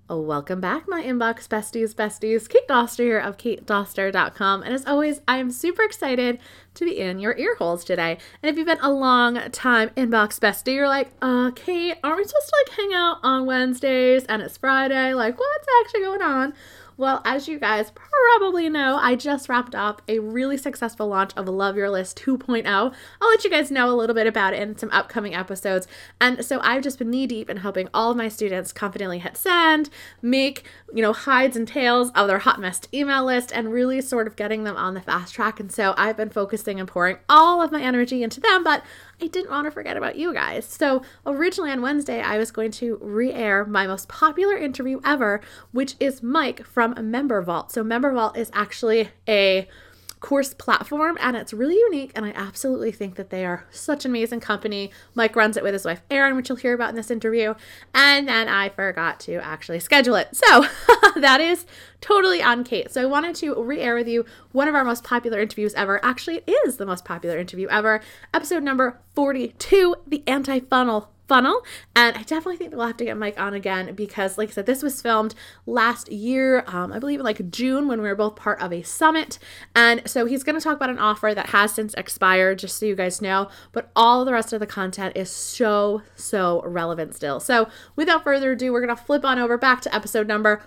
Welcome back, my inbox besties. Kate Doster here of katedoster.com. And as always, I am super excited to be in your ear holes today. And if you've been a long time inbox bestie, you're like, Kate, aren't we supposed to hang out on Wednesdays and it's Friday? Like, what's actually going on? Well, as you guys probably know, I just wrapped up a really successful launch of Love Your List 2.0. I'll let you guys know a little bit about it in some upcoming episodes. And so I've just been knee deep in helping all of my students confidently hit send, make, hides and tails of their hot mess email list, and really sort of getting them on the fast track. And so I've been focusing and pouring all of my energy into them, but I didn't want to forget about you guys. So originally on Wednesday, I was going to re-air my most popular interview ever, which is Mike from Member Vault. So Member Vault is actually a course platform and it's really unique, and I absolutely think that they are such an amazing company. Mike runs it with his wife Erin, which you'll hear about in this interview, and then I forgot to actually schedule it, so that is totally on Kate. So I wanted to re-air with you one of our most popular interviews ever. Actually, it is the most popular interview ever, episode number 42, the anti-funnel funnel. And I definitely think that we'll have to get Mike on again because, like I said, this was filmed last year, I believe in June, when we were both part of a summit. And so he's going to talk about an offer that has since expired, just so you guys know, but all the rest of the content is so relevant still. So without further ado, we're going to flip on over back to episode number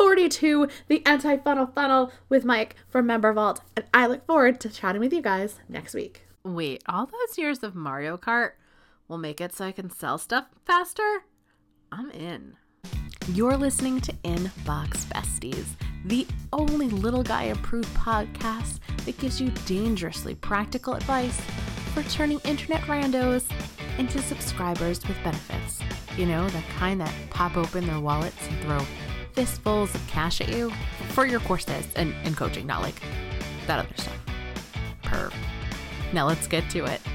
42, the anti-funnel funnel with Mike from Member Vault. And I look forward to chatting with you guys next week. Wait, all those years of Mario Kart will make it so I can sell stuff faster? I'm in. You're listening to Inbox Besties, the only little guy approved podcast that gives you dangerously practical advice for turning internet randos into subscribers with benefits. You know, the kind that pop open their wallets and throw fistfuls of cash at you for your courses and coaching, not like that other stuff. Perv. Now let's get to it.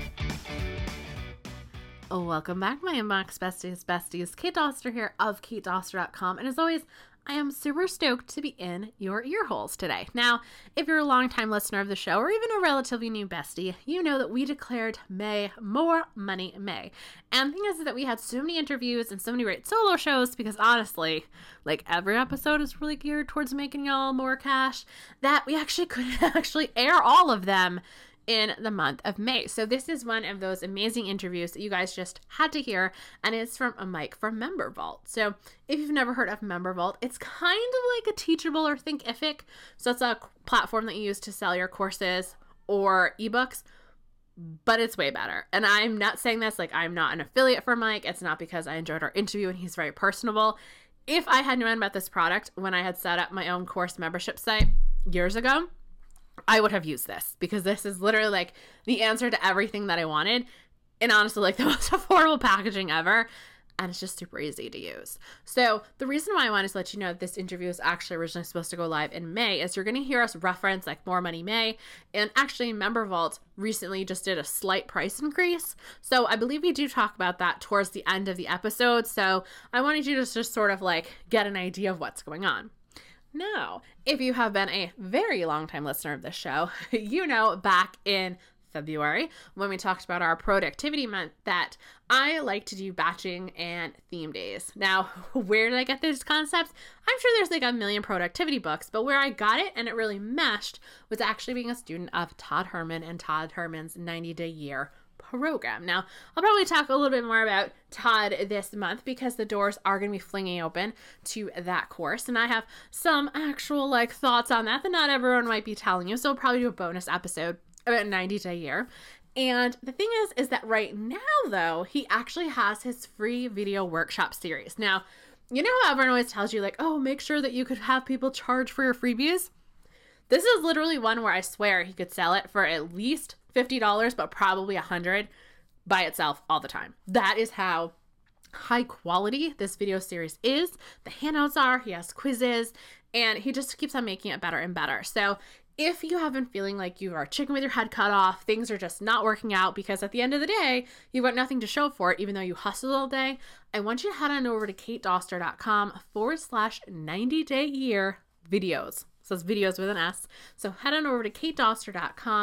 Welcome back, my inbox besties. Kate Doster here of katedoster.com. And as always, I am super stoked to be in your ear holes today. Now, if you're a longtime listener of the show or even a relatively new bestie, you know that we declared May More Money May. And the thing is that we had so many interviews and so many great solo shows because honestly, every episode is really geared towards making y'all more cash that we actually couldn't actually air all of them in the month of May. So this is one of those amazing interviews that you guys just had to hear, and it's from a Mike from Member Vault. So if you've never heard of Member Vault, it's kind of like a Teachable or Thinkific. So it's a platform that you use to sell your courses or ebooks, but it's way better. And I'm not saying this I'm not an affiliate for Mike. It's not because I enjoyed our interview and he's very personable. If I had known about this product when I had set up my own course membership site years ago, I would have used this because this is literally the answer to everything that I wanted, and honestly the most affordable packaging ever, and it's just super easy to use. So the reason why I wanted to let you know that this interview is actually originally supposed to go live in May is you're going to hear us reference More Money May, and actually Member Vault recently just did a slight price increase. So I believe we do talk about that towards the end of the episode. So I wanted you to just sort of get an idea of what's going on. Now, if you have been a very long time listener of this show, you know back in February when we talked about our productivity month that I like to do batching and theme days. Now, where did I get these concepts? I'm sure there's a million productivity books, but where I got it and it really meshed was actually being a student of Todd Herman and Todd Herman's 90-Day Year program. Now, I'll probably talk a little bit more about Todd this month because the doors are going to be flinging open to that course, and I have some actual thoughts on that not everyone might be telling you, so I'll probably do a bonus episode about 90-Day Year. And the thing is that right now, though, he actually has his free video workshop series. Now, you know how everyone always tells you oh, make sure that you could have people charge for your freebies? This is literally one where I swear he could sell it for at least $50, but probably $100 by itself all the time. That is how high quality this video series is. The handouts are, he has quizzes, and he just keeps on making it better and better. So if you have been feeling like you are chicken with your head cut off, things are just not working out because at the end of the day, you've got nothing to show for it, even though you hustled all day, I want you to head on over to katedoster.com/90-day year videos. So it's videos with an S. So head on over to katedoster.com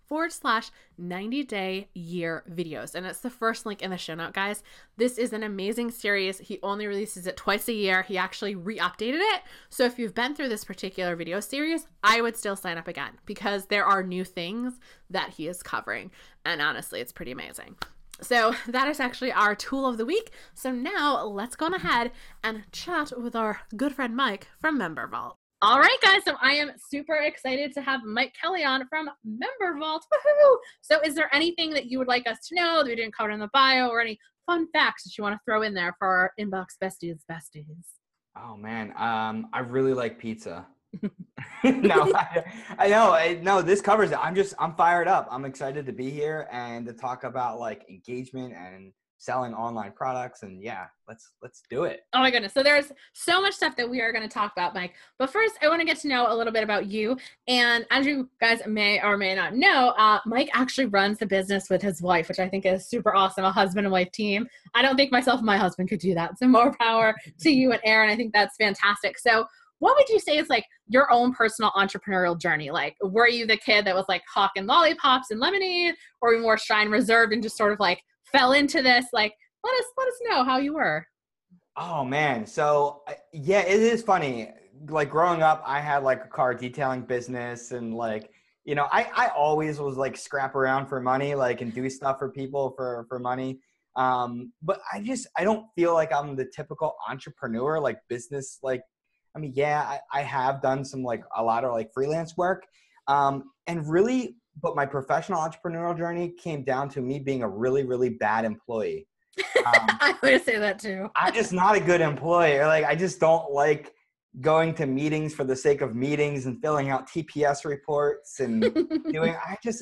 /90-day year videos. And it's the first link in the show note, guys. This is an amazing series. He only releases it twice a year. He actually re-updated it. So if you've been through this particular video series, I would still sign up again because there are new things that he is covering. And honestly, it's pretty amazing. So that is actually our tool of the week. So now let's go on ahead and chat with our good friend Mike from MemberVault. All right, guys. So I am super excited to have Mike Kelly on from MemberVault. Woohoo! So is there anything that you would like us to know that we didn't cover in the bio, or any fun facts that you want to throw in there for our inbox besties? Oh man, I really like pizza. No, I know this covers it. I'm fired up. I'm excited to be here and to talk about like engagement and selling online products. And yeah, let's do it. Oh my goodness. So there's so much stuff that we are going to talk about, Mike. But first, I want to get to know a little bit about you. And as you guys may or may not know, Mike actually runs the business with his wife, which I think is super awesome. A husband and wife team. I don't think myself and my husband could do that. So more power to you and Aaron. I think that's fantastic. So what would you say is like your own personal entrepreneurial journey? Like, were you the kid that was like hawking lollipops and lemonade, or were you more shy and reserved and just sort of like fell into this? Like, let us know how you were. Oh man. So yeah, it is funny. Like growing up, I had like a car detailing business, and like, you know, I always was like scrap around for money, like, and do stuff for people for money. But I don't feel like I'm the typical entrepreneur, like business, like, I mean, yeah, I have done some like a lot of like freelance work, and really, but my professional entrepreneurial journey came down to me being a really, really bad employee. I would say that too. I'm just not a good employee. Like, I just don't like going to meetings for the sake of meetings and filling out TPS reports and doing.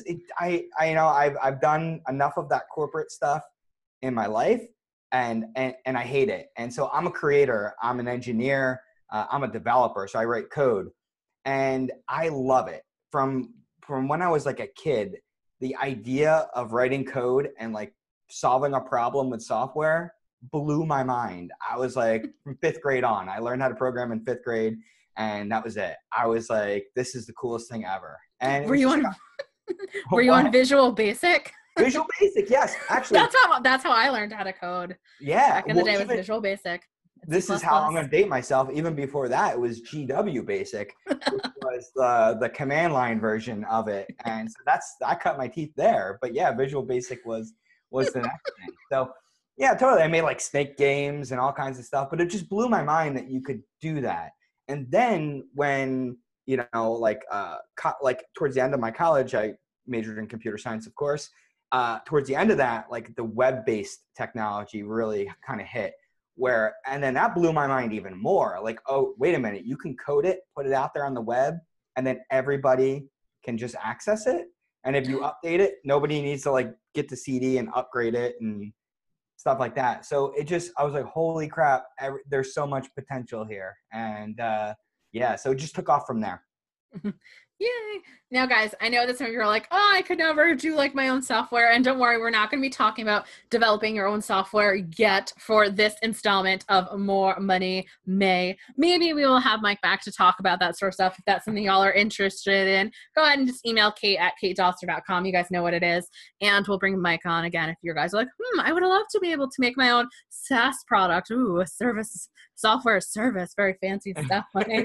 I've done enough of that corporate stuff in my life, and I hate it. And so I'm a creator. I'm an engineer. I'm a developer, so I write code, and I love it. From when I was like a kid, the idea of writing code and like solving a problem with software blew my mind. I was like, from 5th grade on, I learned how to program in 5th grade, and that was it. I was like, this is the coolest thing ever. And were you on Visual Basic? Visual Basic, yes, actually. That's how I learned how to code. Yeah, back in the day with Visual Basic. This is how I'm going to date myself. Even before that, it was GW Basic, which was the command line version of it. And so I cut my teeth there. But yeah, Visual Basic was the next thing. So yeah, totally. I made like Snake games and all kinds of stuff, but it just blew my mind that you could do that. And then when, you know, like towards the end of my college, I majored in computer science, of course. Towards the end of that, like the web-based technology really kind of hit. And then that blew my mind even more. Like, oh, wait a minute, you can code it, put it out there on the web, and then everybody can just access it. And if you update it, nobody needs to like get the CD and upgrade it and stuff like that. So I was like, holy crap, there's so much potential here. And yeah, so it just took off from there. Yay. Now, guys, I know that some of you are like, oh, I could never do like my own software. And don't worry, we're not going to be talking about developing your own software yet for this installment of More Money May. Maybe we will have Mike back to talk about that sort of stuff. If that's something y'all are interested in, go ahead and just email kate@katedoster.com. You guys know what it is. And we'll bring Mike on again if you guys are like, I would love to be able to make my own SaaS product. Ooh, a software service, very fancy stuff.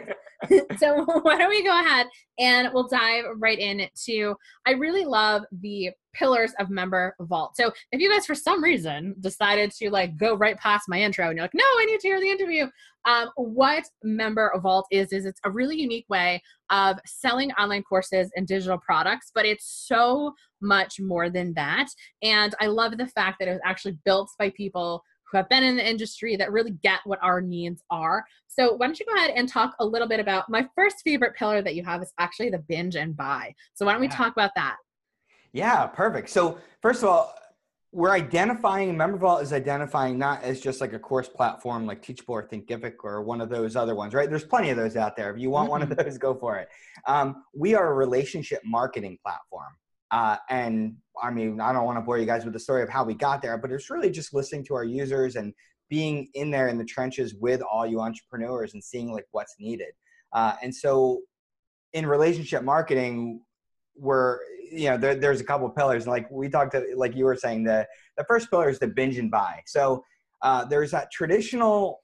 So why don't we go ahead and we'll dive right into, I really love the pillars of MemberVault. So if you guys for some reason decided to like go right past my intro and you're like, no, I need to hear the interview. What MemberVault is it's a really unique way of selling online courses and digital products, but it's so much more than that. And I love the fact that it was actually built by people who have been in the industry that really get what our needs are. So why don't you go ahead and talk a little bit about my first favorite pillar that you have is actually the binge and buy. So why don't we talk about that? Yeah, perfect. So first of all, MemberVault is identifying not as just like a course platform like Teachable or Thinkific or one of those other ones, right? There's plenty of those out there. If you want one of those, go for it. We are a relationship marketing platform. And I mean, I don't want to bore you guys with the story of how we got there, but it's really just listening to our users and being in there in the trenches with all you entrepreneurs and seeing like what's needed. And so in relationship marketing, there's a couple of pillars. Like we talked to, like you were saying, the first pillar is to binge and buy. So there's that traditional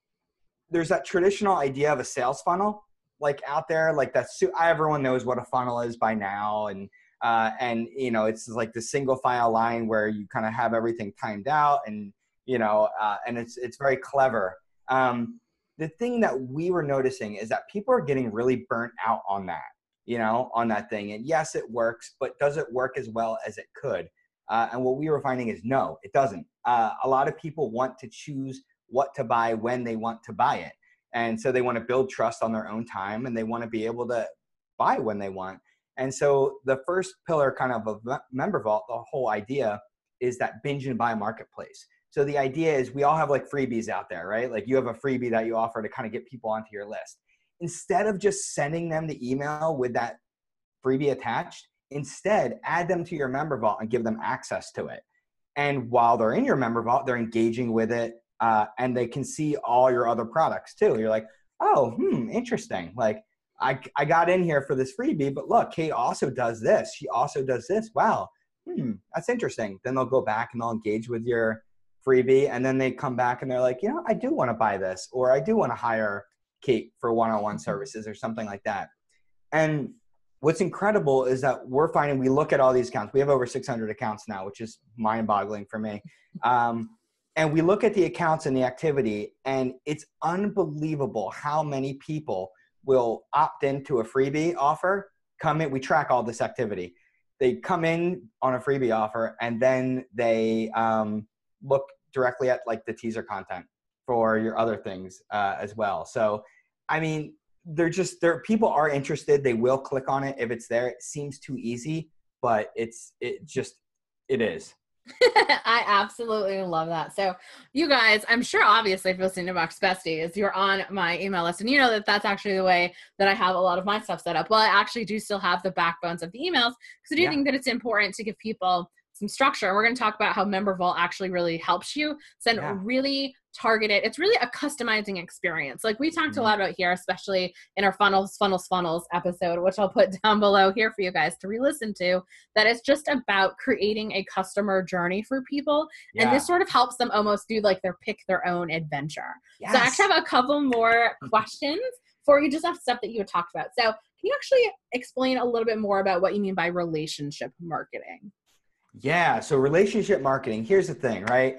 idea of a sales funnel, like out there, like everyone knows what a funnel is by now. And it's like the single file line where you kind of have everything timed out and it's very clever. The thing that we were noticing is that people are getting really burnt out on that thing. And yes, it works, but does it work as well as it could? And what we were finding is no, it doesn't. A lot of people want to choose what to buy when they want to buy it. And so they want to build trust on their own time, and they want to be able to buy when they want. And so the first pillar kind of Member Vault, the whole idea is that binge and buy marketplace. So the idea is we all have like freebies out there, right? Like you have a freebie that you offer to kind of get people onto your list. Instead of just sending them the email with that freebie attached, instead add them to your Member Vault and give them access to it. And while they're in your Member Vault, they're engaging with it, and they can see all your other products too. You're like, oh, interesting. Like I got in here for this freebie, but look, Kate also does this. She also does this. Wow. That's interesting. Then they'll go back and they'll engage with your freebie. And then they come back and they're like, I do want to buy this, or I do want to hire Kate for one-on-one services or something like that. And what's incredible is that we're finding, we look at all these accounts. We have over 600 accounts now, which is mind-boggling for me. And we look at the accounts and the activity, and it's unbelievable how many people will opt into a freebie offer, come in. We track all this activity. They come in on a freebie offer, and then they look directly at like the teaser content for your other things as well. So, I mean, people are interested. They will click on it if it's there. It seems too easy, but it is. I absolutely love that. So you guys, I'm sure obviously if you're listening to Inbox Besties, you're on my email list, and you know that that's actually the way that I have a lot of my stuff set up. Well, I actually do still have the backbones of the emails, because I do think that it's important to give people some structure. We're going to talk about how Member Vault actually really helps you send really targeted. It's really a customizing experience. Like we talked a lot about here, especially in our funnels episode, which I'll put down below here for you guys to re-listen to, that it's just about creating a customer journey for people. Yeah. And this sort of helps them almost do like pick their own adventure. Yes. So I actually have a couple more questions for you, just off stuff that you had talked about. So can you actually explain a little bit more about what you mean by relationship marketing? Yeah. So relationship marketing, here's the thing, right?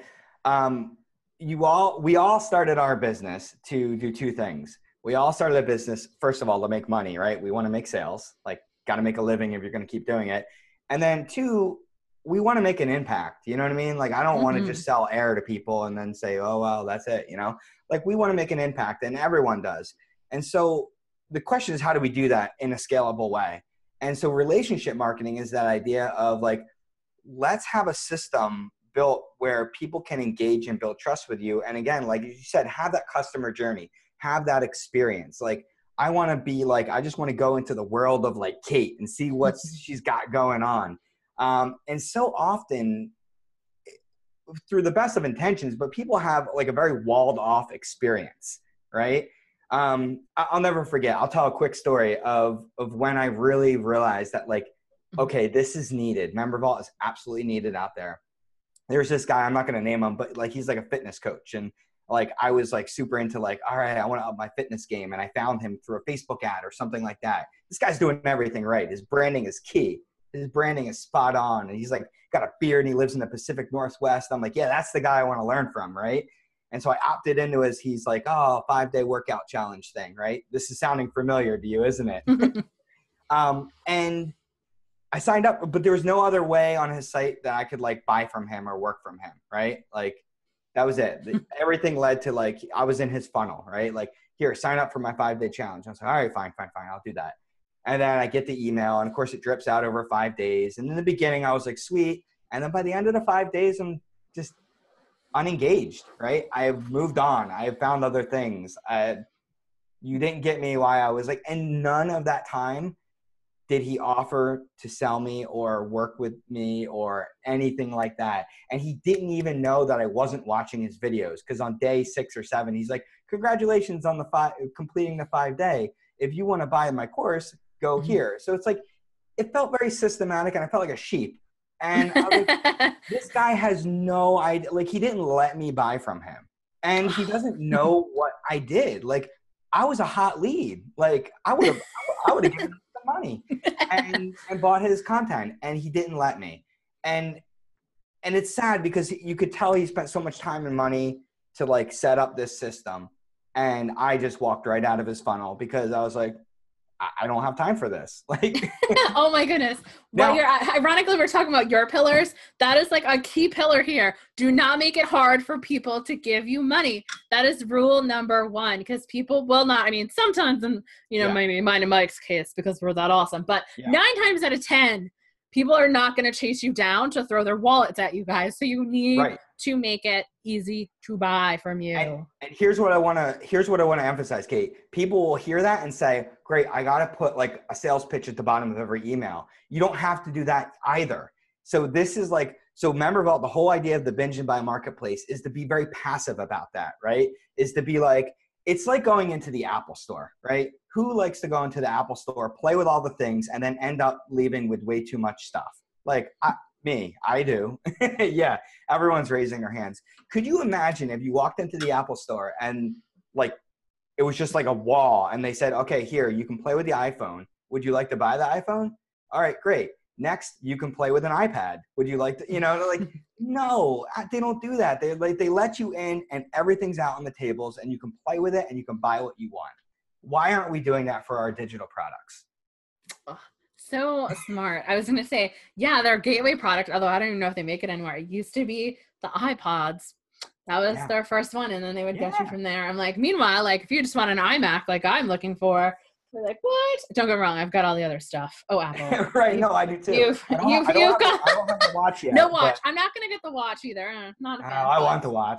We all started our business to do two things. We all started a business, first of all, to make money, right? We want to make sales, like got to make a living if you're going to keep doing it. And then two, we want to make an impact. You know what I mean? Like, I don't want to just sell air to people and then say, oh, well, that's it. Like we want to make an impact, and everyone does. And so the question is, how do we do that in a scalable way? And so relationship marketing is that idea of like, let's have a system built where people can engage and build trust with you. And again, like you said, have that customer journey, have that experience. Like I want to be like, I just want to go into the world of like Kate and see what she's got going on. And so often through the best of intentions, but people have like a very walled off experience, right? I'll never forget. I'll tell a quick story of when I really realized that like, okay, this is needed. Member Vault is absolutely needed out there. There's this guy, I'm not going to name him, but like, he's like a fitness coach. And like, I was like super into like, all right, I want to up my fitness game. And I found him through a Facebook ad or something like that. This guy's doing everything right. His branding is key. His branding is spot on. And he's like got a beard and he lives in the Pacific Northwest. I'm like, yeah, that's the guy I want to learn from. Right. And so I opted into he's like, oh, 5-day workout challenge thing. Right. This is sounding familiar to you, isn't it? And I signed up, but there was no other way on his site that I could like buy from him or work from him. Right. Like that was it. Everything led to like, I was in his funnel, right? Like here, sign up for my 5-day challenge. I was like, all right, fine. I'll do that. And then I get the email and of course it drips out over 5 days. And in the beginning I was like, sweet. And then by the end of the 5 days, I'm just unengaged, right? I have moved on. I have found other things. You didn't get me why I was like, and none of that time did he offer to sell me or work with me or anything like that. And he didn't even know that I wasn't watching his videos, because on day 6 or 7, he's like, congratulations on completing the 5-day. If you want to buy my course, go here. So it's like, it felt very systematic, and I felt like a sheep. And I was like, this guy has no idea. Like, he didn't let me buy from him, and he doesn't know what I did. Like, I was a hot lead. Like, I would have given him some money and bought his content, and he didn't let me. And it's sad because you could tell he spent so much time and money to like set up this system, and I just walked right out of his funnel because I was like, I don't have time for this. Like, oh my goodness. Well, ironically, we're talking about your pillars. That is like a key pillar here. Do not make it hard for people to give you money. That is rule number one, because people will not, I mean, sometimes in, maybe mine and Mike's case, because we're that awesome, but 9 times out of 10, people are not going to chase you down to throw their wallets at you guys. So you need to make it easy to buy from you. And here's what I want to emphasize, Kate. People will hear that and say, great, I got to put like a sales pitch at the bottom of every email. You don't have to do that either. So this is like, so MemberVault, the whole idea of the binge and buy marketplace is to be very passive about that, right? Is to be like, it's like going into the Apple store, right? Who likes to go into the Apple store, play with all the things, and then end up leaving with way too much stuff? Like, I do. Yeah, everyone's raising their hands. Could you imagine if you walked into the Apple store and like it was just like a wall and they said, okay, here, you can play with the iPhone. Would you like to buy the iPhone? All right, great. Next, you can play with an iPad. Would you like to, like, no, they don't do that. They let you in and everything's out on the tables and you can play with it and you can buy what you want. Why aren't we doing that for our digital products? Oh, so smart. I was going to say, yeah, they're a gateway product, although I don't even know if they make it anymore. It used to be the iPods. That was their first one, and then they would get you from there. I'm like, meanwhile, like, if you just want an iMac like I'm looking for, they're like, what? Don't get me wrong, I've got all the other stuff. Oh, Apple. Right, no, I do too. I don't have the watch yet. No watch. I'm not going to get the watch either. Not a fan. I want to watch.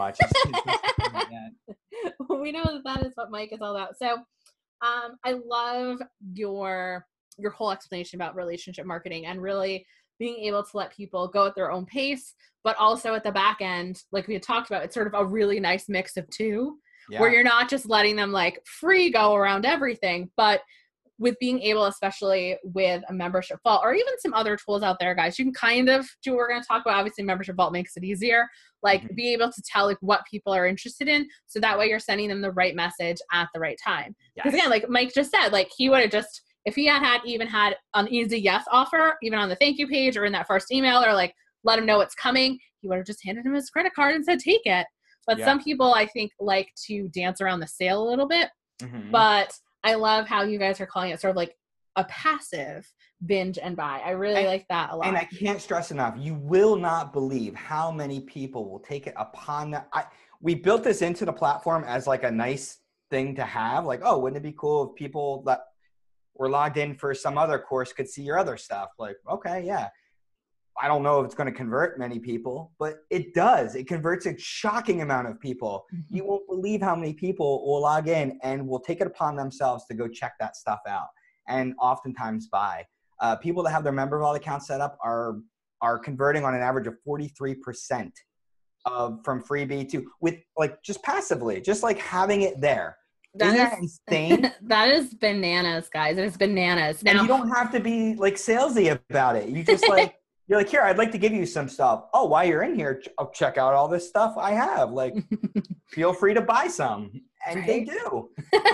We know that is what Mike is all about. So I love your whole explanation about relationship marketing and really being able to let people go at their own pace, but also at the back end, like we had talked about, it's sort of a really nice mix of two, where you're not just letting them like free go around everything, but with being able, especially with a Membership Vault or even some other tools out there, guys, you can kind of do what we're going to talk about. Obviously, Membership Vault makes it easier, like be able to tell like what people are interested in. So that way you're sending them the right message at the right time. Because again, like Mike just said, like he would have just, if he had an easy yes offer, even on the thank you page or in that first email, or like let him know what's coming, he would have just handed him his credit card and said, take it. But some people, I think, like to dance around the sale a little bit. But I love how you guys are calling it sort of like a passive binge and buy. I really like that a lot. And I can't stress enough, you will not believe how many people will take it upon them. We built this into the platform as like a nice thing to have. Like, oh, wouldn't it be cool if people that were logged in for some other course could see your other stuff? Like, okay, yeah. I don't know if it's going to convert many people, but it does. It converts a shocking amount of people. You won't believe how many people will log in and will take it upon themselves to go check that stuff out and oftentimes buy. People that have their MemberVault account set up are converting on an average of 43% from freebie to with like just passively, just like having it there. Isn't that insane? That is bananas, guys. It is bananas. Now, and you don't have to be like salesy about it. You just like, you're like, here, I'd like to give you some stuff. Oh, while you're in here, I'll check out all this stuff I have. Like, feel free to buy some. And they do.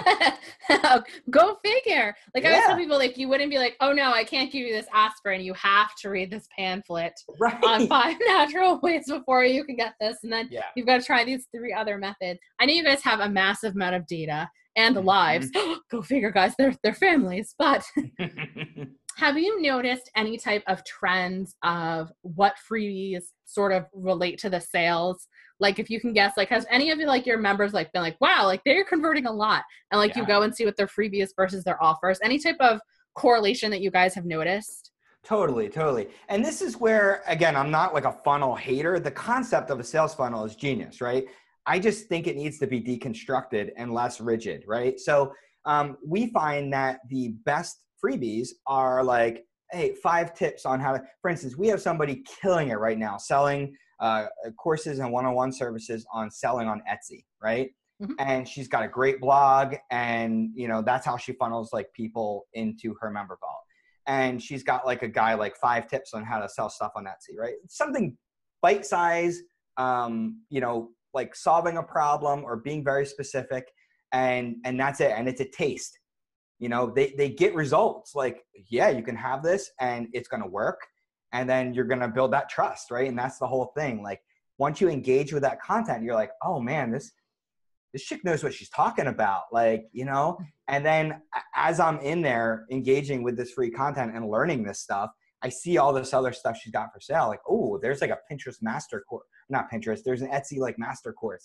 Go figure. Like I always tell people, like, you wouldn't be like, oh no, I can't give you this aspirin. You have to read this pamphlet on 5 natural ways before you can get this. And then you've got to try these 3 other methods. I know you guys have a massive amount of data and lives. Go figure, guys. They're families. But have you noticed any type of trends of what freebies sort of relate to the sales? Like, if you can guess, like, has any of you, like, your members, like, been like, wow, like, they're converting a lot. And, like, you go and see what their freebie is versus their offers. Any type of correlation that you guys have noticed? Totally. And this is where, again, I'm not like a funnel hater. The concept of a sales funnel is genius, right? I just think it needs to be deconstructed and less rigid, right? So we find that the best freebies are like, hey, 5 tips on how to, for instance, we have somebody killing it right now selling courses and one-on-one services on selling on Etsy, right? And she's got a great blog, and you know that's how she funnels like people into her MemberVault. and she's got like a guy like 5 tips on how to sell stuff on Etsy, right? Something bite size, you know, like solving a problem or being very specific, and that's it. And it's a taste. You know, they get results like, yeah, you can have this and it's going to work. And then you're going to build that trust, right? And that's the whole thing. Like once you engage with that content, you're like, oh man, this chick knows what she's talking about. Like, you know, and then as I'm in there engaging with this free content and learning this stuff, I see all this other stuff she's got for sale. Like, oh, there's like a Pinterest master course, not Pinterest. There's an Etsy like master course,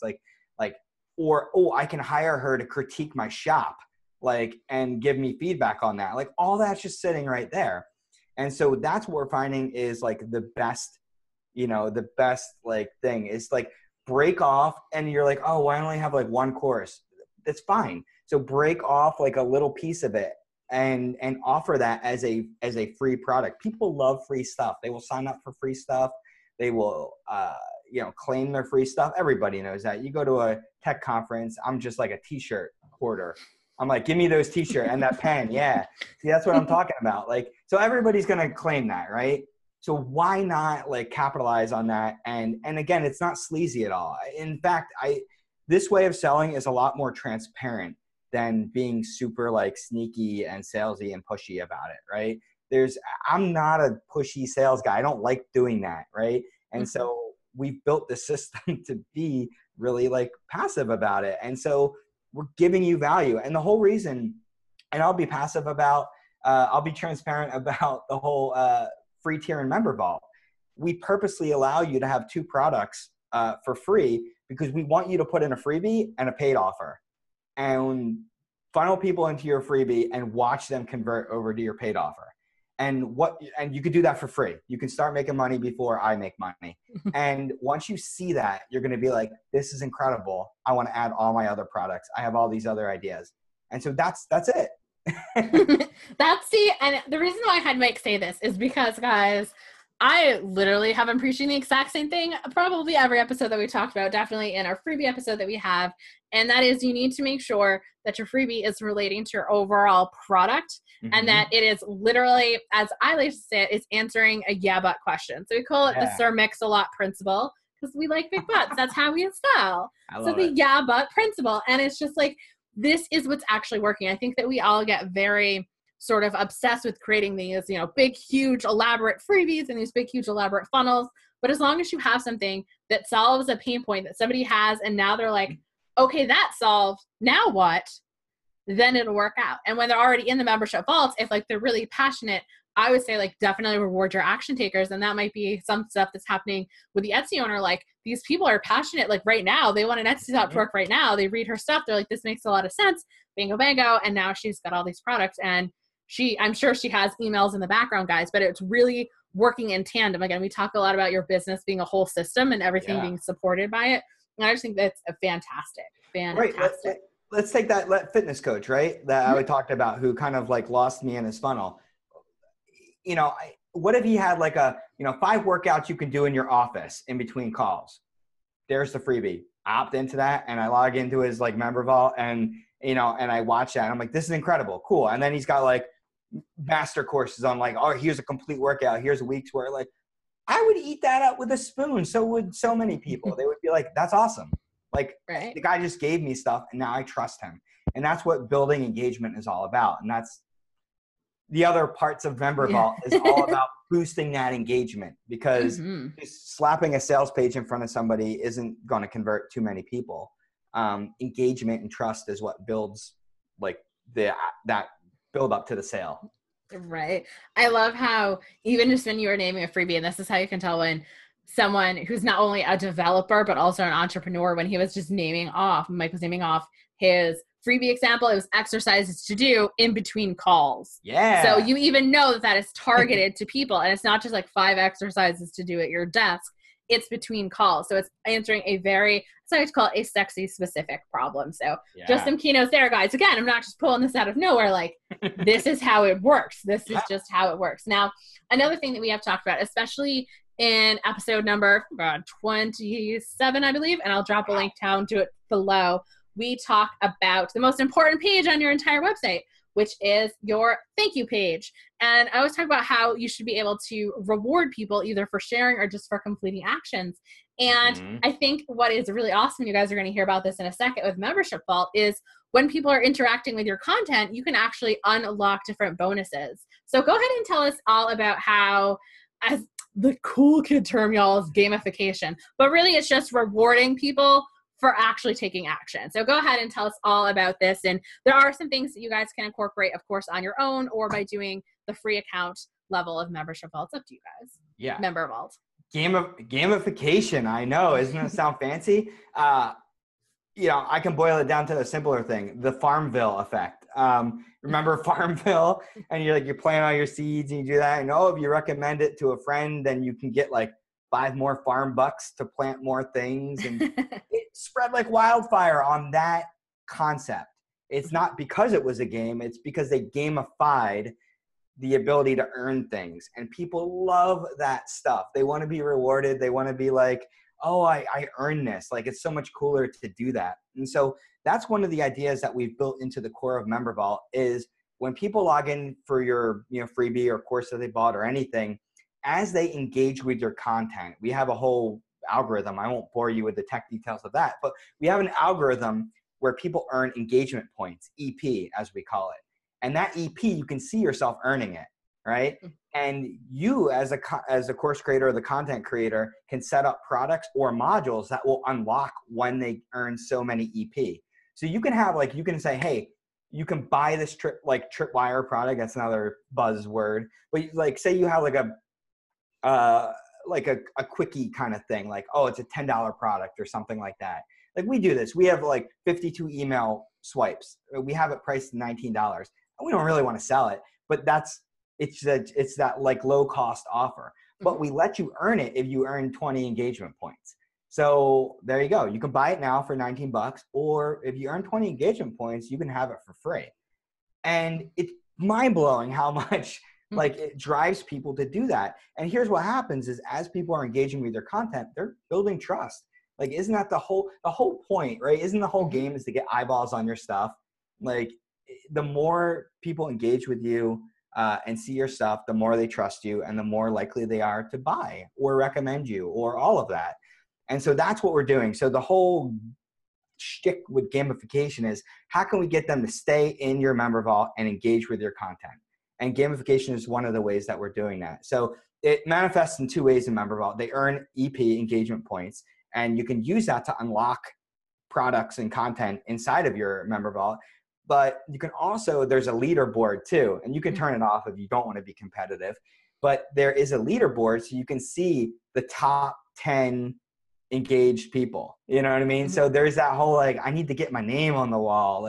or, oh, I can hire her to critique my shop, like, and give me feedback on that. Like all that's just sitting right there. And so that's what we're finding is like the best, you know, the best like thing is like break off, and you're like, oh, I only have like one course. That's fine. So break off like a little piece of it and offer that as a free product. People love free stuff. They will sign up for free stuff. They will, you know, claim their free stuff. Everybody knows that. You go to a tech conference, I'm just like a t-shirt hoarder. I'm like, give me those t-shirts and that pen. Yeah. See, that's what I'm talking about. Like, so everybody's going to claim that, right? So why not like capitalize on that? And again, it's not sleazy at all. In fact, this way of selling is a lot more transparent than being super like sneaky and salesy and pushy about it, right? I'm not a pushy sales guy. I don't like doing that, right? And so we've built the system to be really like passive about it. And so we're giving you value. And the whole reason, and I'll be passive about, I'll be transparent about the whole free tier and member vault. We purposely allow you to have 2 products for free because we want you to put in a freebie and a paid offer and funnel people into your freebie and watch them convert over to your paid offer. And you could do that for free. You can start making money before I make money. And once you see that, you're going to be like, this is incredible. I want to add all my other products. I have all these other ideas. And so that's it. And the reason why I had Mike say this is because, guys, I literally have been preaching the exact same thing probably every episode that we talked about, definitely in our freebie episode that we have. And that is, you need to make sure that your freebie is relating to your overall product and that it is literally, as I like to say it, is answering a yeah but question. So we call it the Sir Mix-a-Lot principle because we like big butts. That's how we sell. So the yeah but principle. And it's just like, this is what's actually working. I think that we all get very sort of obsessed with creating these, you know, big, huge, elaborate freebies and these big, huge, elaborate funnels. But as long as you have something that solves a pain point that somebody has, and now they're like, okay, that solved, now what? Then it'll work out. And when they're already in the membership vault, if like they're really passionate, I would say like definitely reward your action takers. And that might be some stuff that's happening with the Etsy owner. Like these people are passionate, like right now, they want an Etsy shop to work right now. They read her stuff. They're like, this makes a lot of sense. Bingo, bango. And now she's got all these products, and I'm sure she has emails in the background, guys, but it's really working in tandem. Again, we talk a lot about your business being a whole system and everything being supported by it. And I just think that's a fantastic. Right. Let's take that fitness coach, right? That I talked about, who kind of like lost me in his funnel. You know, what if he had like 5 workouts you can do in your office in between calls? There's the freebie. I opt into that and I log into his like member vault, and, you know, and I watch that and I'm like, this is incredible. Cool. And then he's got like master courses on like, oh, here's a complete workout. Here's a week's work. Like, I would eat that up with a spoon. So would so many people. They would be like, that's awesome. Like the guy just gave me stuff and now I trust him. And that's what building engagement is all about. And that's the other parts of Member Vault is all about boosting that engagement, because just slapping a sales page in front of somebody isn't going to convert too many people. Engagement and trust is what builds like that build up to the sale. Right. I love how even just when you were naming a freebie, and this is how you can tell when someone who's not only a developer, but also an entrepreneur, when he was just Mike was naming off his freebie example, it was exercises to do in between calls. Yeah. So you even know that is targeted to people, and it's not just like 5 exercises to do at your desk. It's between calls. So it's answering a very, so I like to call it a sexy specific problem. So just some keynotes there, guys. Again, I'm not just pulling this out of nowhere. Like, this is how it works. This is just how it works. Now, another thing that we have talked about, especially in episode number 27, I believe, and I'll drop a link down to it below. We talk about the most important page on your entire website, which is your thank you page. And I always talk about how you should be able to reward people either for sharing or just for completing actions. And I think what is really awesome, you guys are going to hear about this in a second with Membership Vault, is when people are interacting with your content, you can actually unlock different bonuses. So go ahead and tell us all about how, as the cool kid term, y'all, is gamification. But really, it's just rewarding people for actually taking action. So go ahead and tell us all about this. And there are some things that you guys can incorporate, of course, on your own or by doing the free account level of Membership Vault. It's up to you guys. Yeah. Member Vault. Gamification, I know. Isn't it sound fancy? I can boil it down to a simpler thing, the Farmville effect. Remember Farmville? And you're planting all your seeds and you do that. And if you recommend it to a friend, then you can get like 5 more farm bucks to plant more things. And it spread like wildfire on that concept. It's not because it was a game. It's because they gamified the ability to earn things. And people love that stuff. They want to be rewarded. They want to be like, oh, I earned this. Like, it's so much cooler to do that. And so that's one of the ideas that we've built into the core of Member Vault is when people log in for your freebie or course that they bought or anything, as they engage with your content, we have a whole algorithm. I won't bore you with the tech details of that, but we have an algorithm where people earn engagement points, EP, as we call it. And that EP, you can see yourself earning it, right? And you as a course creator or the content creator can set up products or modules that will unlock when they earn so many EP. So you can have you can say, hey, you can buy this Tripwire product. That's another buzzword. But say you have a quickie kind of thing, it's a $10 product or something like that. We do this. We have 52 email swipes. We have it priced at $19. We don't really want to sell it, but it's that low cost offer. But we let you earn it if you earn 20 engagement points. So there you go. You can buy it now for $19, or if you earn 20 engagement points, you can have it for free. And it's mind blowing how much it drives people to do that. And here's what happens is as people are engaging with their content, they're building trust. Isn't that the whole point, right? Isn't the whole game is to get eyeballs on your stuff? The more people engage with you and see your stuff, the more they trust you and the more likely they are to buy or recommend you or all of that. And so that's what we're doing. So the whole shtick with gamification is how can we get them to stay in your Member Vault and engage with your content? And gamification is one of the ways that we're doing that. So it manifests in 2 ways in Member Vault. They earn EP, engagement points, and you can use that to unlock products and content inside of your Member Vault. But you can also, there's a leaderboard too, and you can turn it off if you don't want to be competitive. But there is a leaderboard so you can see the top 10 engaged people. You know what I mean? So there's that whole I need to get my name on the wall.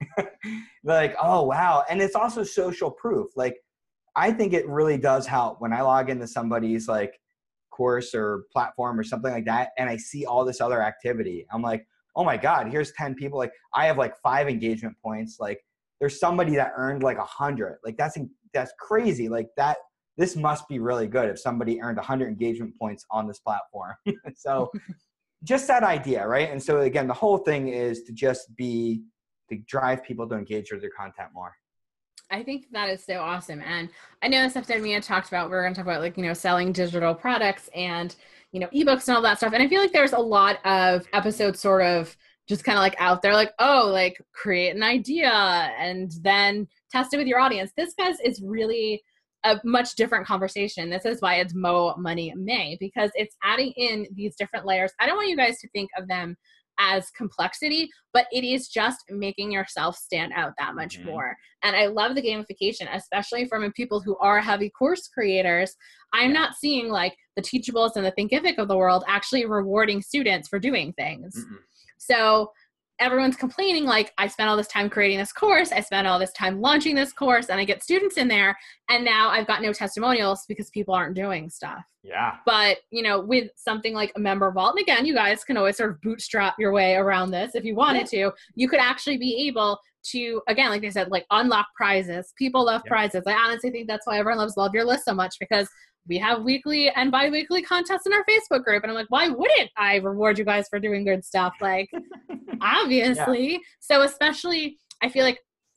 Oh, wow. And it's also social proof. I think it really does help when I log into somebody's course or platform or something like that, and I see all this other activity. I'm like, oh my God, here's 10 people. I have 5 engagement points. There's somebody that earned 100. That's crazy. This must be really good if somebody earned 100 engagement points on this platform. So just that idea, right? And so again, the whole thing is to drive people to engage with their content more. I think that is so awesome. And I know this episode we had talked about, we're going to talk about selling digital products and, ebooks and all that stuff. And I feel like there's a lot of episodes sort of just kind of out there, create an idea and then test it with your audience. This, guys, is really a much different conversation. This is why it's Mo Money May, because it's adding in these different layers. I don't want you guys to think of them as complexity, but it is just making yourself stand out that much more. And I love the gamification, especially from people who are heavy course creators. I'm not seeing the Teachables and the Thinkific of the world actually rewarding students for doing things. So everyone's complaining I spent all this time creating this course, I spent all this time launching this course, and I get students in there, and now I've got no testimonials because people aren't doing stuff. Yeah. But, with something like a Member Vault, and again, you guys can always sort of bootstrap your way around this if you wanted to, you could actually be able to, again, like they said, unlock prizes. People love prizes. I honestly think that's why everyone loves Love Your List so much, because we have weekly and bi-weekly contests in our Facebook group. And I'm why wouldn't I reward you guys for doing good stuff? Obviously. So especially, I feel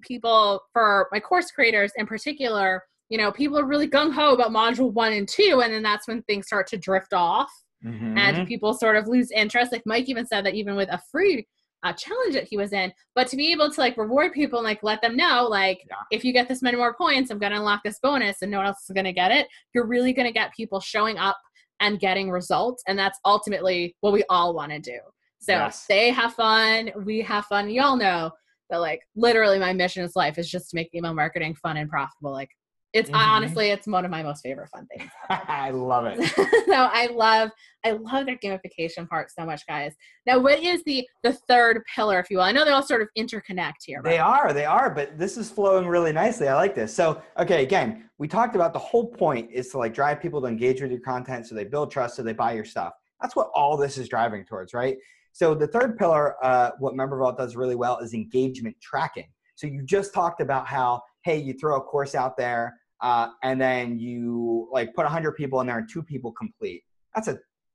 people, for my course creators in particular, you know, people are really gung-ho about module 1 and 2, and then that's when things start to drift off and people sort of lose interest. Like Mike even said that even with a free challenge that he was in, but to be able to like reward people and like let them know, like, if you get this many more points, I'm going to unlock this bonus and no one else is going to get it. You're really going to get people showing up and getting results. And that's ultimately what we all want to do. So they have fun. We have fun. You all know that like literally my mission in life is just to make email marketing fun and profitable. Like it's honestly, it's one of my most favorite fun things. I love it. So I love their gamification part so much, guys. Now, what is the third pillar, if you will? I know they all sort of interconnect here. Right? They are, but this is flowing really nicely. I like this. So, okay, again, we talked about the whole point is to like drive people to engage with your content so they build trust, so they buy your stuff. That's what all this is driving towards, right? So the third pillar, what MemberVault does really well is engagement tracking. So you just talked about how, hey, you throw a course out there and then you like put 100 people in there and 2 people complete. That's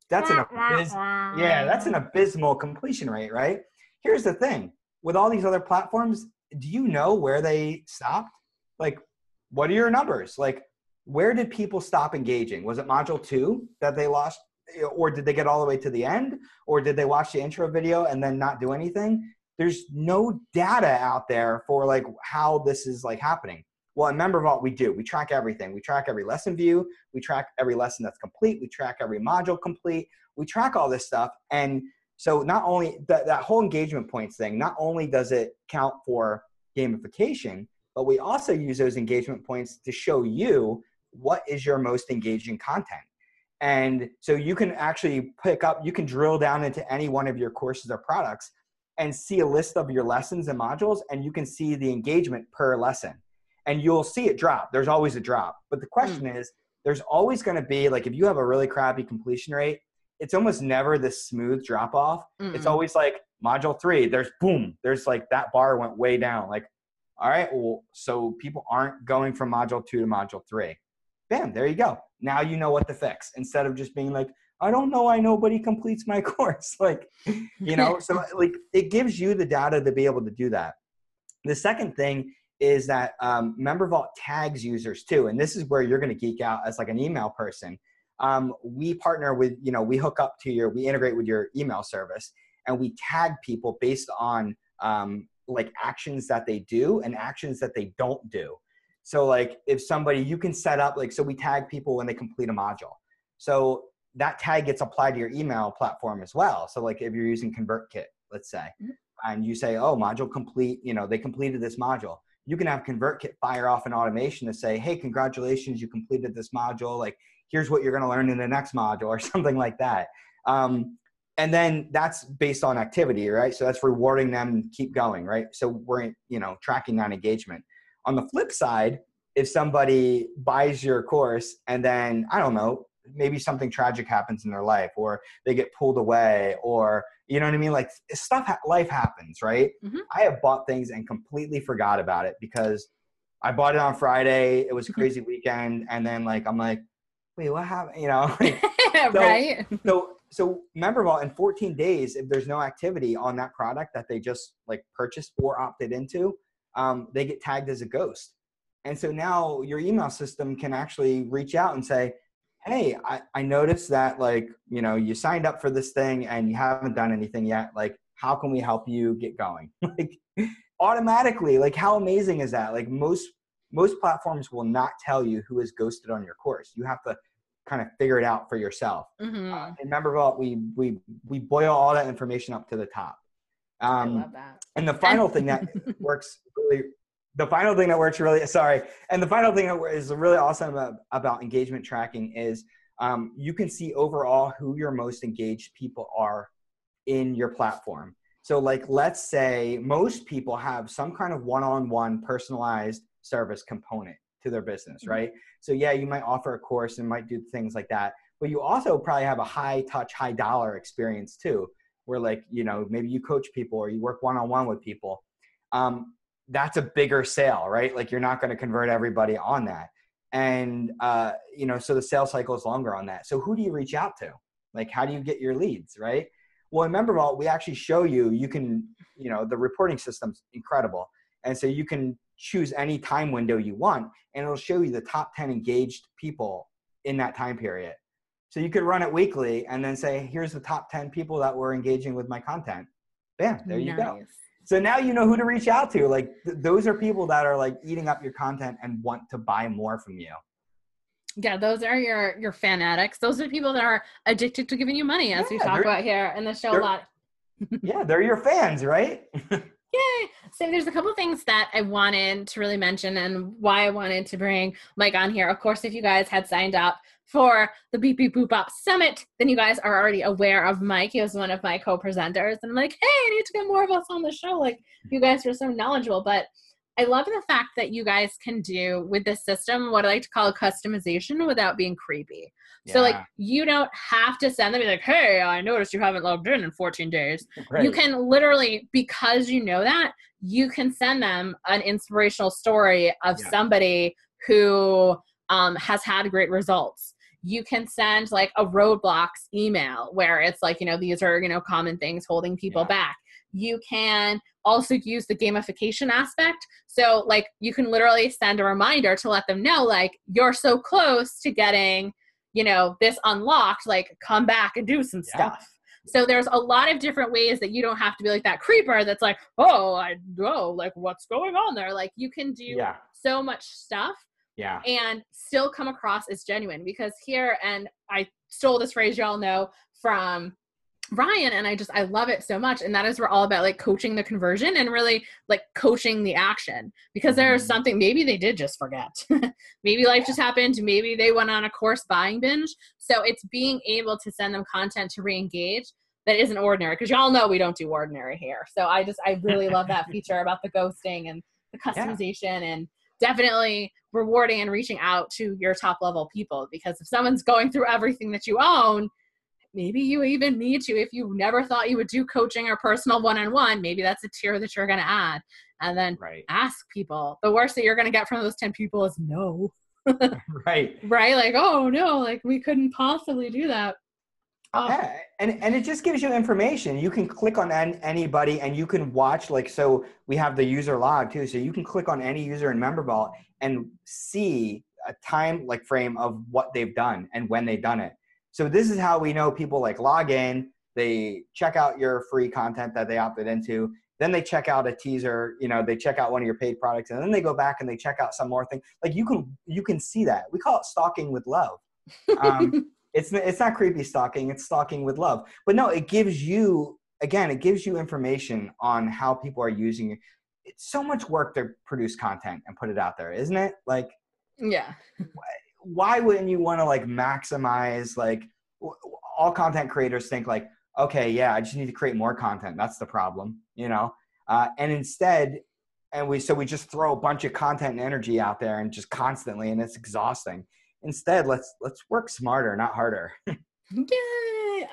an abysmal completion rate, right? Here's the thing. With all these other platforms, do you know where they stopped? Like, what are your numbers? Like, where did people stop engaging? Was it module 2 that they lost? Or did they get all the way to the end? Or did they watch the intro video and then not do anything? There's no data out there for like how this is like happening. Well, in MemberVault, we do. We track everything. We track every lesson view. We track every lesson that's complete. We track every module complete. We track all this stuff. And so not only that whole engagement points thing, not only does it count for gamification, but we also use those engagement points to show you what is your most engaging content. And so you can actually you can drill down into any one of your courses or products and see a list of your lessons and modules, and you can see the engagement per lesson. And you'll see it drop. There's always a drop. But the question is, there's always going to be, like, if you have a really crappy completion rate, it's almost never this smooth drop off. It's always like module 3, there's like that bar went way down. Like, all right, well, so people aren't going from module 2 to module 3. Bam, there you go. Now you know what to fix, instead of just being like, I don't know why nobody completes my course. Like, you know, so like it gives you the data to be able to do that. The second thing is that MemberVault tags users too. And this is where you're going to geek out as like an email person. We partner with, you know, we hook up to we integrate with your email service, and we tag people based on like actions that they do and actions that they don't do. So like if somebody, you can set up like, so we tag people when they complete a module. So that tag gets applied to your email platform as well. So like if you're using ConvertKit, let's say, and you say, oh, module complete, you know, they completed this module. You can have ConvertKit fire off an automation to say, hey, congratulations, you completed this module. Like, here's what you're going to learn in the next module, or something like that. And then that's based on activity, right? So that's rewarding them to keep going, right? So we're, you know, tracking that engagement. On the flip side, if somebody buys your course and then, I don't know, maybe something tragic happens in their life, or they get pulled away, or, you know what I mean? Like life happens, right? I have bought things and completely forgot about it because I bought it on Friday. It was a crazy weekend. And then like, I'm like, wait, what happened? You know, like, right. So MemberVault in 14 days, if there's no activity on that product that they just like purchased or opted into, they get tagged as a ghost. And so now your email system can actually reach out and say, hey, I noticed that, like, you know, you signed up for this thing and you haven't done anything yet. Like, how can we help you get going? Like, automatically, like, how amazing is that? Like, most platforms will not tell you who is ghosted on your course. You have to kind of figure it out for yourself. In MemberVault, we boil all that information up to the top. I love that. And the final thing that works really, and the final thing that is really awesome about engagement tracking is you can see overall who your most engaged people are in your platform. So like, let's say most people have some kind of one-on-one personalized service component to their business, right? So yeah, you might offer a course and might do things like that, but you also probably have a high touch, high dollar experience too, where like, you know, maybe you coach people or you work one-on-one with people. That's a bigger sale, right? Like, you're not going to convert everybody on that. And, you know, so the sales cycle is longer on that. So who do you reach out to? Like, how do you get your leads, right? Well, in MemberVault, we actually show you can, you know, the reporting system's incredible. And so you can choose any time window you want, and it'll show you the top 10 engaged people in that time period. So you could run it weekly and then say, here's the top 10 people that were engaging with my content. Bam, there you go. So now you know who to reach out to. Like those are people that are like eating up your content and want to buy more from you. Yeah, those are your fanatics. Those are people that are addicted to giving you money, as we talk about here in the show a lot. Yeah, they're your fans, right? Yay! So there's a couple things that I wanted to really mention and why I wanted to bring Mike on here. Of course, if you guys had signed up for the Beep Beep Boop Bop Summit, then you guys are already aware of Mike. He was one of my co-presenters. And I'm like, hey, I need to get more of us on the show. Like, you guys are so knowledgeable. But I love the fact that you guys can do with this system what I like to call a customization without being creepy. Yeah. So, like, you don't have to send them, be like, hey, I noticed you haven't logged in 14 days. Right. You can literally, because you know that, you can send them an inspirational story of somebody who has had great results. You can send, like, a roadblocks email where it's like, these are, common things holding people back. You can also use the gamification aspect. So, like, you can literally send a reminder to let them know, like, you're so close to getting, this unlocked, like, come back and do some stuff. So there's a lot of different ways that you don't have to be like that creeper that's like, oh, I know, like, what's going on there? Like, you can do so much stuff and still come across as genuine. Because here, and I stole this phrase y'all know from Ryan, and I love it so much. And that is, we're all about, like, coaching the conversion and really, like, coaching the action, because there's something, maybe they did just forget. Maybe life just happened. Maybe they went on a course buying binge. So it's being able to send them content to re-engage that isn't ordinary, because y'all know we don't do ordinary here. So I really love that feature about the ghosting and the customization and definitely rewarding and reaching out to your top level people. Because if someone's going through everything that you own, maybe you even need to, if you never thought you would do coaching or personal one-on-one, maybe that's a tier that you're going to add. And then ask people. The worst that you're going to get from those 10 people is no. Right. Like, oh no, like, we couldn't possibly do that. Oh. Yeah, and it just gives you information. You can click on anybody and you can watch, like, so we have the user log too. So you can click on any user in MemberVault and see a time, like, frame of what they've done and when they've done it. So this is how we know people, like, log in, they check out your free content that they opted into, then they check out a teaser, they check out one of your paid products, and then they go back and they check out some more thing. Like, you can see that. We call it stalking with love. It's not creepy stalking, it's stalking with love. But no, it gives you information on how people are using it. It's so much work to produce content and put it out there, isn't it? Like, yeah. Why wouldn't you want to, like, maximize, like, all content creators think, like, okay, yeah, I just need to create more content. That's the problem, and instead, we just throw a bunch of content and energy out there and just constantly, and it's exhausting. Instead, let's work smarter, not harder. Yay!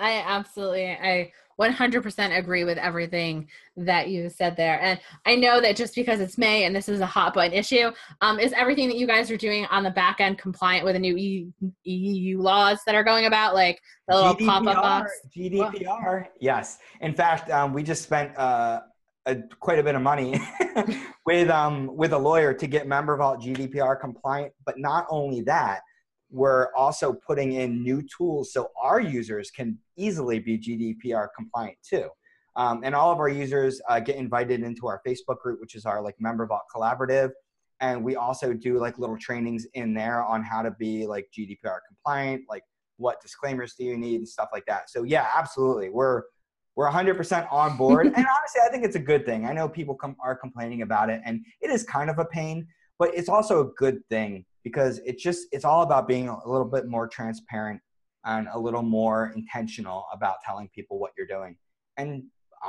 I 100% agree with everything that you said there. And I know that just because it's May and this is a hot button issue, is everything that you guys are doing on the back end compliant with the new EU laws that are going about, like the little pop-up box? GDPR, yes. In fact, we just spent quite a bit of money with a lawyer to get MemberVault GDPR compliant. But not only that, we're also putting in new tools so our users can easily be GDPR compliant too. And all of our users get invited into our Facebook group, which is our, like, MemberVault collaborative. And we also do, like, little trainings in there on how to be, like, GDPR compliant, like what disclaimers do you need and stuff like that. So yeah, absolutely. We're 100% on board. And honestly, I think it's a good thing. I know people are complaining about it, and it is kind of a pain, but it's also a good thing, because it's all about being a little bit more transparent and a little more intentional about telling people what you're doing. And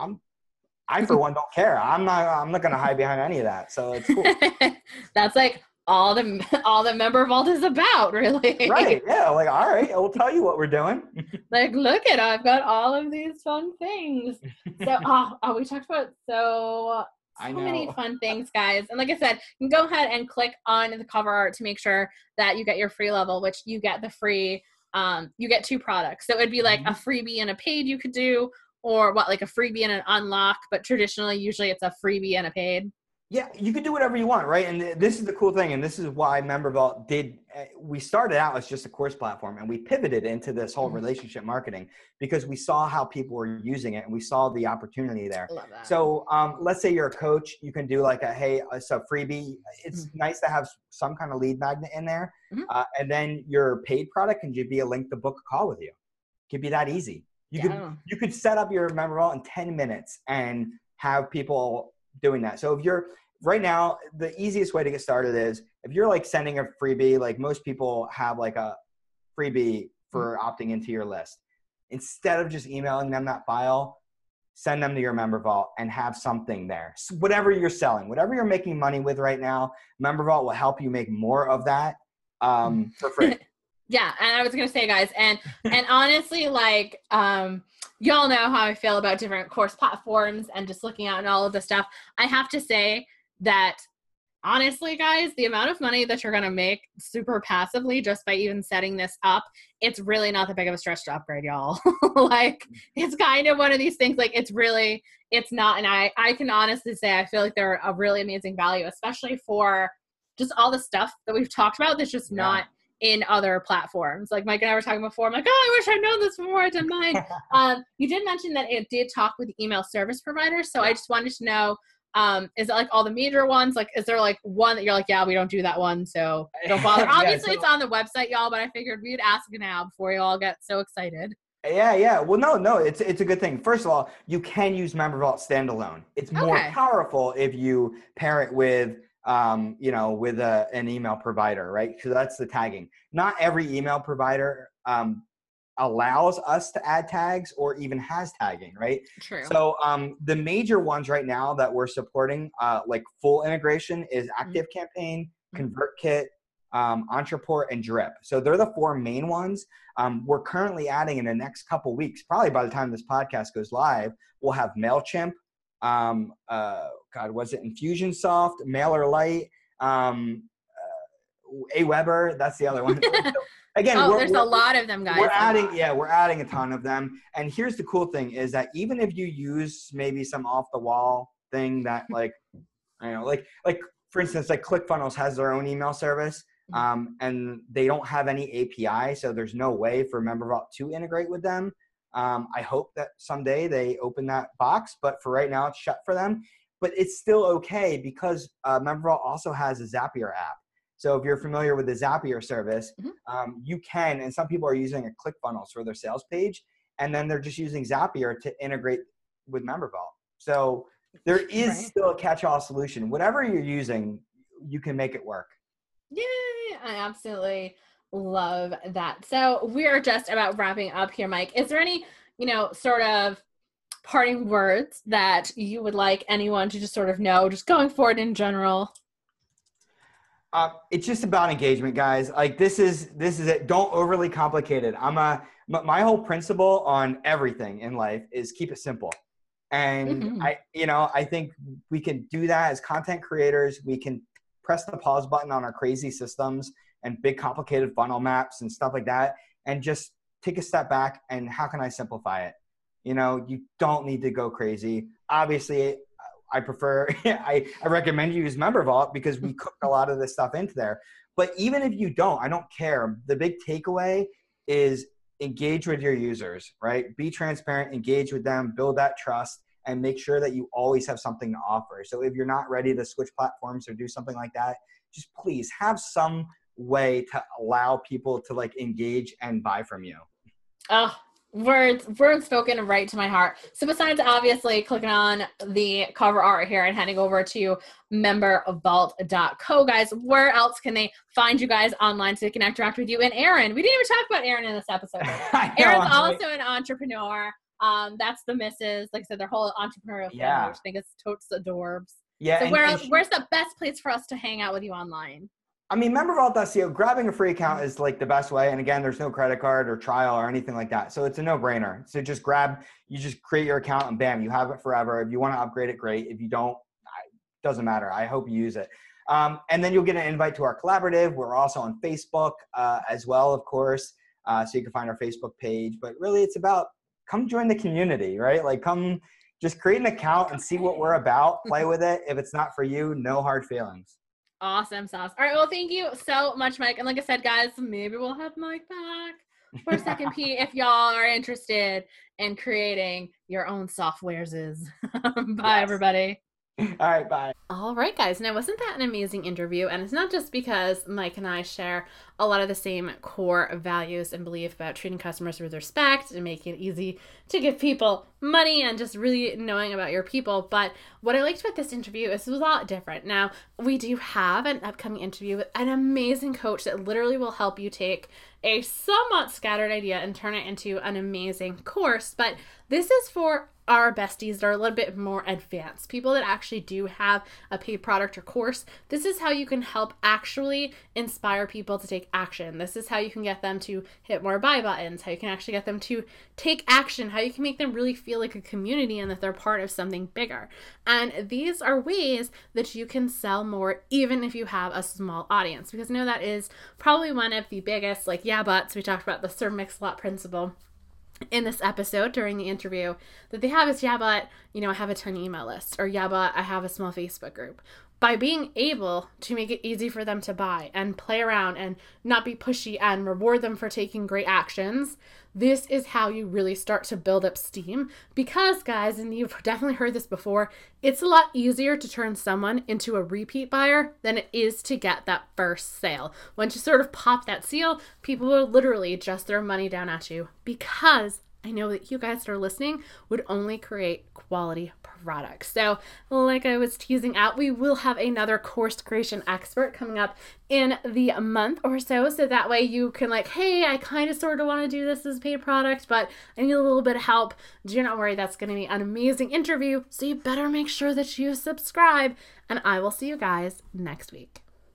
I for one don't care. I'm not going to hide behind any of that. So it's cool. That's like all the MemberVault is about, really. Right. Yeah. Like, all right, we'll tell you what we're doing. Like, look at, I've got all of these fun things. So, we talked about so many fun things, guys. And like I said, you can go ahead and click on the cover art to make sure that you get your free level, which you get the free, you get 2 products. So it'd be like a freebie and a paid you could do, or like a freebie and an unlock, but traditionally, usually it's a freebie and a paid. Yeah, you can do whatever you want, right? And this is the cool thing, and this is why MemberVault we started out as just a course platform, and we pivoted into this whole relationship marketing because we saw how people were using it, and we saw the opportunity there. I love that. So let's say you're a coach, you can do like it's a freebie. It's nice to have some kind of lead magnet in there, and then your paid product can just be a link to book a call with you. It could be that easy. You could set up your MemberVault in 10 minutes and have people doing that. So if you're right now, the easiest way to get started is if you're like sending a freebie, like most people have like a freebie for opting into your list. Instead of just emailing them that file, send them to your MemberVault and have something there. So whatever you're selling, whatever you're making money with right now, MemberVault will help you make more of that for free. Yeah, and I was gonna say, guys, and honestly, like, y'all know how I feel about different course platforms and just looking out and all of the stuff. I have to say that, honestly, guys, the amount of money that you're gonna make super passively just by even setting this up, it's really not that big of a stretch to upgrade, y'all. Like, it's kind of one of these things. Like, it's not, and I can honestly say I feel like they're a really amazing value, especially for just all the stuff that we've talked about that's just not in other platforms. Like Mike and I were talking before, I'm like, oh, I wish I'd known this before I did mine. You did mention that it did talk with email service providers. So I just wanted to know, is it like all the major ones? Like, is there like one that you're like, yeah, we don't do that one, so don't bother? Obviously, it's on the website, y'all, but I figured we'd ask now before you all get so excited. Yeah. Well, no, it's a good thing. First of all, you can use MemberVault standalone. It's more powerful if you pair it with with an email provider, right? So that's the tagging. Not every email provider allows us to add tags or even has tagging, right? True. So the major ones right now that we're supporting, like full integration, is ActiveCampaign, ConvertKit, Entreport, and Drip. So they're the 4 main ones. We're currently adding in the next couple weeks, probably by the time this podcast goes live, we'll have MailChimp, was it Infusionsoft, MailerLite, Aweber? That's the other one. So, again, there's a lot of them, guys. We're adding a ton of them. And here's the cool thing is that even if you use maybe some off the wall thing that like for instance, like ClickFunnels has their own email service, and they don't have any API, so there's no way for MemberVault to integrate with them. I hope that someday they open that box, but for right now it's shut for them. But it's still okay because MemberVault also has a Zapier app. So if you're familiar with the Zapier service, you can, and some people are using a ClickFunnels for their sales page, and then they're just using Zapier to integrate with MemberVault. So there is still a catch-all solution. Whatever you're using, you can make it work. Yay! I absolutely love that. So we're just about wrapping up here, Mike. Is there any, sort of parting words that you would like anyone to just sort of know, just going forward in general? It's just about engagement, guys. Like this is it. Don't overly complicate it. My whole principle on everything in life is keep it simple. And I think we can do that as content creators. We can press the pause button on our crazy systems and big complicated funnel maps and stuff like that, and just take a step back and how can I simplify it? You don't need to go crazy. Obviously, I prefer, I recommend you use MemberVault because we cook a lot of this stuff into there. But even if you don't, I don't care. The big takeaway is engage with your users, right? Be transparent, engage with them, build that trust, and make sure that you always have something to offer. So if you're not ready to switch platforms or do something like that, just please have some way to allow people to like engage and buy from you. Oh, words spoken right to my heart. So besides obviously clicking on the cover art here and heading over to membervault.co, guys, where else can they find you guys online to interact with you? And Aaron, we didn't even talk about Aaron in this episode. Aaron's also an entrepreneur. That's the missus. Like I said, their whole entrepreneurial family, which I think is totes adorbs. Yeah. So where's the best place for us to hang out with you online? I mean, MemberVault.co, grabbing a free account is like the best way. And again, there's no credit card or trial or anything like that. So it's a no-brainer. So you just create your account and bam, you have it forever. If you want to upgrade it, great. If you don't, it doesn't matter. I hope you use it. And then you'll get an invite to our collaborative. We're also on Facebook as well, of course. So you can find our Facebook page. But really, it's about come join the community, right? Like come just create an account and see what we're about. Play with it. If it's not for you, no hard feelings. Awesome sauce. All right. Well, thank you so much, Mike. And like I said, guys, maybe we'll have Mike back for a second P if y'all are interested in creating your own softwares. Bye, everybody. All right, bye. All right, guys. Now, wasn't that an amazing interview? And it's not just because Mike and I share a lot of the same core values and belief about treating customers with respect and making it easy to give people money and just really knowing about your people. But what I liked about this interview is it was a lot different. Now, we do have an upcoming interview with an amazing coach that literally will help you take a somewhat scattered idea and turn it into an amazing course. But this is for our besties that are a little bit more advanced, people that actually do have a paid product or course. This is how you can help actually inspire people to take action. This is how you can get them to hit more buy buttons, how you can actually get them to take action, how you can make them really feel like a community and that they're part of something bigger. And these are ways that you can sell more even if you have a small audience, because I know that is probably one of the biggest, like, yeah buts. We talked about the Sir Mix-a-Lot principle in this episode during the interview that they have is, yeah, but, I have a tiny email list, or yeah, but I have a small Facebook group. By being able to make it easy for them to buy and play around and not be pushy and reward them for taking great actions, this is how you really start to build up steam. Because, guys, and you've definitely heard this before, it's a lot easier to turn someone into a repeat buyer than it is to get that first sale. Once you sort of pop that seal, people will literally just throw money down at you, because I know that you guys that are listening would only create quality products. So like I was teasing out, we will have another course creation expert coming up in the month or so. So that way you can hey, I kind of sort of want to do this as a paid product, but I need a little bit of help. Do not worry, that's going to be an amazing interview. So you better make sure that you subscribe, and I will see you guys next week.